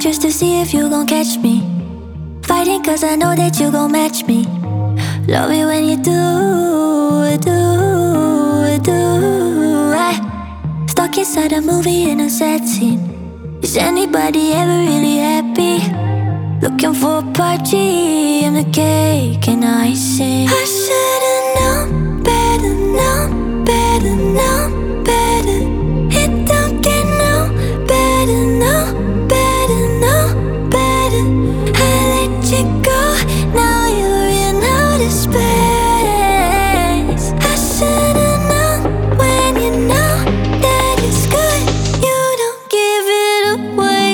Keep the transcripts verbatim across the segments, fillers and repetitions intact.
just to see if you gon' catch me. Fighting cause I know that you gon' match me. Love it when you do, do, do. I stuck inside a movie in a sad scene. Is anybody ever really happy? Looking for a party, I'm the cake and icing. I should've known better, known better, known better. It don't get no better, no better, no better. I let you go, now you're in outer space. I should've known when you know that it's good, you don't give it away.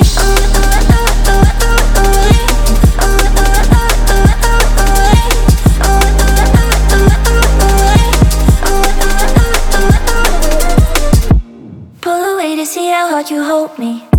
Pull away to see how hard you hold me.